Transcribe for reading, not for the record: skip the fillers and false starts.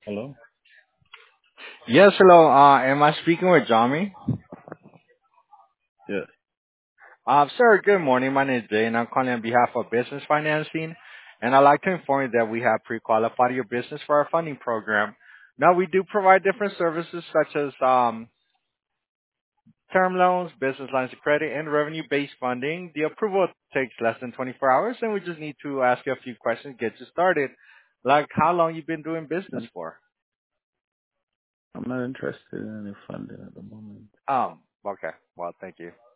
Hello? Yes, hello. Am I speaking with Jami? Yes. Sir, good morning. My name is Jay, and I'm calling on behalf of Business Financing. And I'd like to inform you that we have pre-qualified your business for our funding program. Now, we do provide different services such as term loans, business lines of credit, and revenue-based funding. The approval takes less than 24 hours, and we just need to ask you a few questions, get you started. Like, how long you been doing business I'm, for? I'm not interested in any funding at the moment. Okay. Well, thank you.